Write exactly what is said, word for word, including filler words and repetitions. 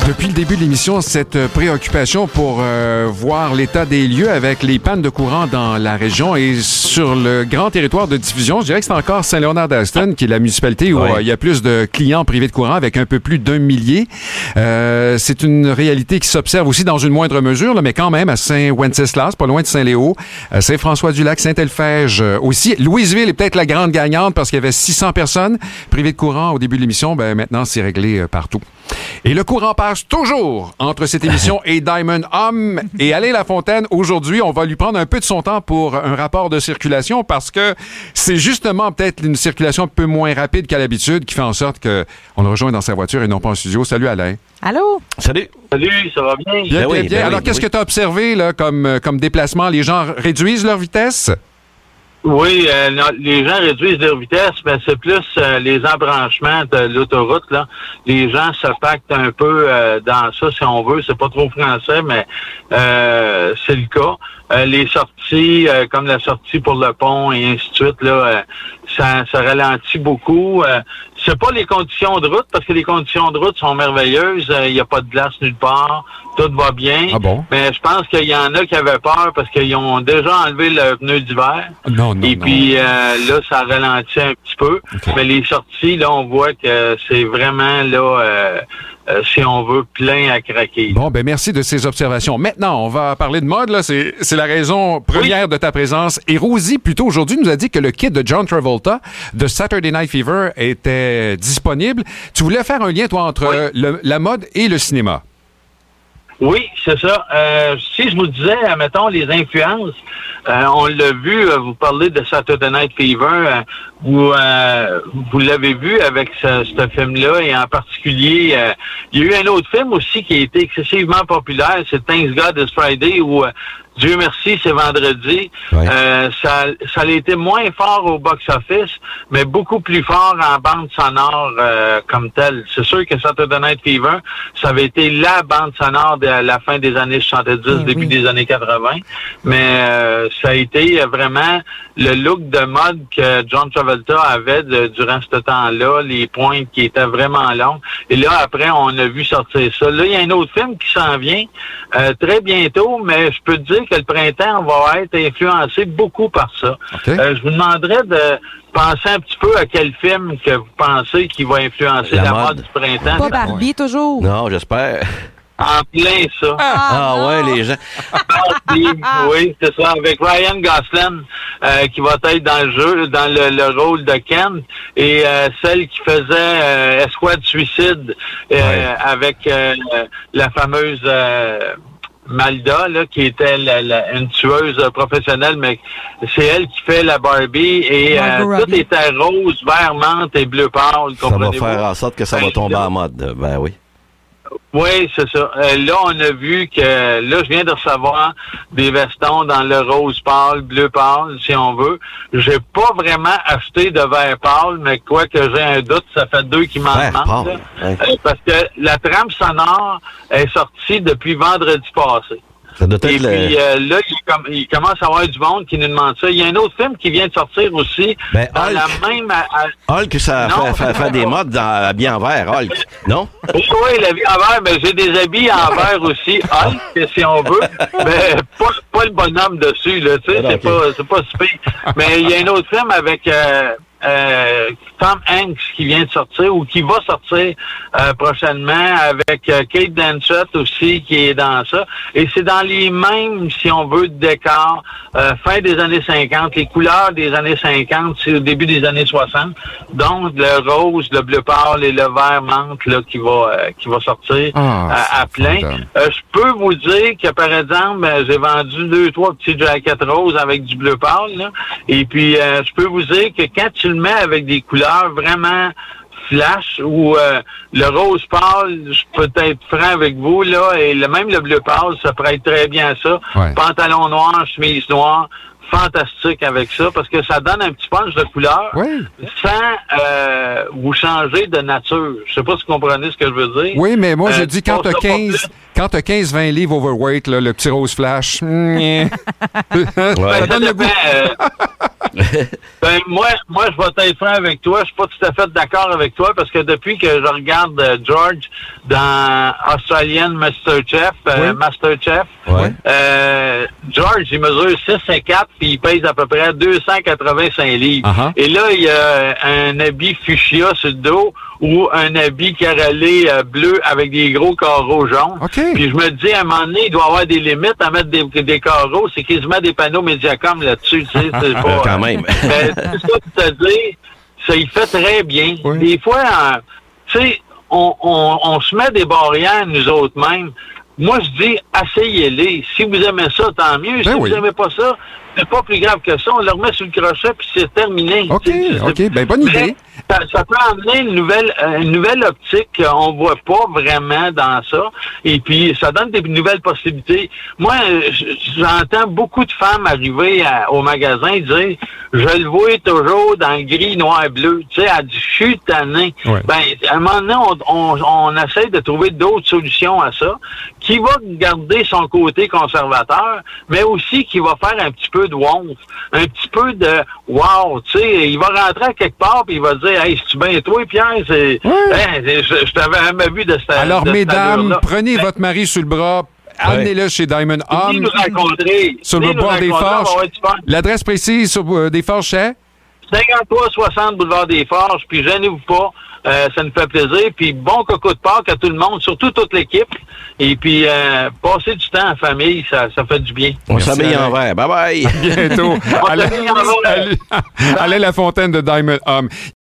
Depuis le début de l'émission, cette préoccupation pour euh, voir l'état des lieux avec les pannes de courant dans la région et sur le grand territoire de diffusion, je dirais que c'est encore Saint-Léonard-d'Aston qui est la municipalité où oui. euh, il y a plus de clients privés de courant avec un peu plus d'un millier. Euh, c'est une réalité qui s'observe aussi dans une moindre mesure, là, mais quand même à Saint-Wenceslas, pas loin de Saint-Léo, à Saint-François-du-Lac, Saint-Elphège euh, aussi. Louisville est peut-être la grande gagnante parce qu'il y avait six cents personnes privées de courant au début de l'émission. Ben, maintenant, c'est réglé euh, partout. Et le courant passe toujours entre cette émission et Diamond Hum. Et Alain Lafontaine, aujourd'hui, on va lui prendre un peu de son temps pour un rapport de circulation parce que c'est justement peut-être une circulation un peu moins rapide qu'à l'habitude qui fait en sorte qu'on le rejoint dans sa voiture et non pas en studio. Salut Alain. Allô? Salut. Salut, ça va bien? Bien, Ben oui, bien, bien. ben Alors, oui, qu'est-ce oui. que tu as observé là, comme, comme déplacement? Les gens réduisent leur vitesse? Oui, euh, non, les gens réduisent leur vitesse, mais c'est plus euh, les embranchements de l'autoroute, là. Les gens se pactent un peu euh, dans ça, si on veut. C'est pas trop français, mais euh, c'est le cas. Euh, les sorties, euh, comme la sortie pour le pont et ainsi de suite, là, euh, ça, ça ralentit beaucoup. Euh, c'est pas les conditions de route, parce que les conditions de route sont merveilleuses. Il euh, n'y a pas de glace nulle part. Tout va bien. Ah bon? Mais je pense qu'il y en a qui avaient peur parce qu'ils ont déjà enlevé le pneu d'hiver. Non, non, Et non. puis euh, là, ça ralentit un petit peu. Okay. Mais les sorties, là, on voit que c'est vraiment, là, euh, euh, si on veut, plein à craquer. Bon, ben merci de ces observations. Maintenant, on va parler de mode. Là. C'est, c'est la raison première oui. de ta présence. Et Rosie, plutôt aujourd'hui, nous a dit que le kit de John Travolta de Saturday Night Fever était disponible. Tu voulais faire un lien, toi, entre oui. le, la mode et le cinéma. Oui, c'est ça. Euh, si je vous disais, mettons, les influences, euh, on l'a vu, euh, vous parlez de Saturday Night Fever, euh, vous, euh, vous l'avez vu avec ce, ce film-là, et en particulier, euh, il y a eu un autre film aussi qui a été excessivement populaire, c'est Thank God It's Friday, où euh, Dieu merci, c'est vendredi. Ouais. Euh, ça, ça a été moins fort au box-office, mais beaucoup plus fort en bande sonore euh, comme telle. C'est sûr que Saturday Night Fever, ça avait été la bande sonore de la fin des années soixante-dix, oui, début oui. des années quatre-vingts. Mais euh, ça a été vraiment le look de mode que John Travolta avait de, durant ce temps-là, les pointes qui étaient vraiment longues. Et là, après, on a vu sortir ça. Là, il y a un autre film qui s'en vient euh, très bientôt, mais je peux te dire que le printemps va être influencé beaucoup par ça. Okay. Euh, je vous demanderais de penser un petit peu à quel film que vous pensez qui va influencer la, La mode. mode du printemps. Pas Barbie, toujours. Non, j'espère. En plein ça. Ah, Ah, ouais, non. les gens. Barbie, oui, c'est ça, avec Ryan Gosling euh, qui va être dans le jeu, dans le, le rôle de Ken, et euh, celle qui faisait euh, Escouade Suicide euh, Ouais. avec euh, la fameuse euh, Malda, là, qui était la, la, une tueuse professionnelle, mais c'est elle qui fait la Barbie, et Margot euh, tout Robbie. était rose, vert, menthe et bleu pâle, Ça va comprenez-vous? faire en sorte que ça va Ben, tomber là- en mode. Ben oui. Oui, c'est ça. Euh, là, on a vu que, là, je viens de recevoir des vestons dans le rose pâle, bleu pâle, si on veut. J'ai pas vraiment acheté de vert pâle, mais quoi que j'ai un doute, ça fait deux qui m'en Vert demandent. pâle, là. ouais. Euh, parce que la trame sonore est sortie depuis vendredi passé. Ça doit Et être le... puis euh, là, il, com- il commence à y avoir du monde qui nous demande ça. Il y a un autre film qui vient de sortir aussi, Ben, dans Hulk. la même... à- à- Hulk, ça Non. fait, fait, fait des modes dans, bien en vert, Hulk. Non? Oui, la vie en vert, mais j'ai des habits en vert aussi, Hulk, si on veut, mais pas, pas le bonhomme dessus, là, tu sais, Ah, c'est ok. pas, c'est pas super. Mais il y a un autre film avec euh, euh, Tom Hanks qui vient de sortir, ou qui va sortir euh, prochainement, avec euh, Kate Blanchett aussi, qui est dans ça. Et c'est dans les mêmes, si on veut, décors, euh, fin des années cinquante, les couleurs des années cinquante, c'est au début des années soixante. Donc, le rose, le bleu pâle et le vert menthe, là, qui va, euh, qui va sortir Ah, à, à plein. formidable. Euh, je peux vous dire que, par exemple, euh, j'ai vendu deux, trois petits jackets roses avec du bleu pâle, là. Et puis, euh, je peux vous dire que quand tu le mets avec des couleurs vraiment flash, ou euh, le rose pâle, je peux être franc avec vous, là, et le, même le bleu pâle, ça prête très bien à ça. Ouais. Pantalon noir, chemise noire, fantastique avec ça parce que ça donne un petit punch de couleur Oui. sans euh, vous changer de nature. Je sais pas si vous comprenez ce que je veux dire. Oui, mais moi, je Euh, dis quand tu t'as passes pas quinze, quand t'as quinze vingt livres overweight, là, le petit rose flash, mm, ça Ben, donne ça le goût. dépend, euh, ben, moi, moi, je vais être franc avec toi. Je suis pas tout à fait d'accord avec toi parce que depuis que je regarde euh, George dans Australian Masterchef, euh, Oui. Masterchef, Ouais. euh, George, il mesure six et quatre puis il pèse à peu près deux cent quatre-vingt-cinq livres. Uh-huh. Et là, il y a un habit fuchsia sur le dos ou un habit carrelé euh, bleu avec des gros carreaux jaunes. OK. Puis je me dis, à un moment donné, il doit y avoir des limites à mettre des, des carreaux. C'est quasiment des panneaux Mediacom là-dessus. Tu sais, c'est pas, Euh, quand même. mais c'est ça que te dire, ça il fait très bien. Oui. Des fois, euh, tu sais, on, on, on se met des barrières nous autres mêmes. Moi, je dis, asseyez-les. Si vous aimez ça, tant mieux. Ben si oui. vous aimez pas ça, c'est pas plus grave que ça. On le remet sur le crochet, puis c'est terminé. OK, Tu sais, c'est- OK. Ben, bonne mais idée. Ça, ça peut amener une nouvelle, euh, une nouvelle optique qu'on voit pas vraiment dans ça. Et puis, ça donne des nouvelles possibilités. Moi, euh, j- j'entends beaucoup de femmes arriver à- au magasin et dire, je le vois toujours dans le gris, noir, bleu. Tu sais, elle dit, je suis tanné. Ouais. Ben, à un moment donné, on, on, on essaie de trouver d'autres solutions à ça, qui va garder son côté conservateur, mais aussi qui va faire un petit peu de wonf, un petit peu de wow, tu sais, il va rentrer à quelque part puis il va dire, hey, c'est-tu bien toi, Pierre? C'est, Ouais. hein, je, je t'avais jamais vu de cette Alors, de cette mesdames, allure-là. prenez Ben, votre mari sur le bras, amenez-le chez Diamond venez Home, nous rencontrer. sur Venez le nous bord des rencontrer, on va Forges. avoir du fun. L'adresse précise sur euh, des Forges, c'est? cinquante-trois soixante boulevard des Forges, puis gênez-vous pas, euh, ça nous fait plaisir. Puis bon coco de Pâques à tout le monde, surtout toute l'équipe. Et puis euh, passer du temps en famille, ça, ça fait du bien. On Merci, s'habille Alain. en vert. Bye bye. Bientôt. On Alain, s'habille en vert. Alain- Alain Lafontaine de Diamond Home.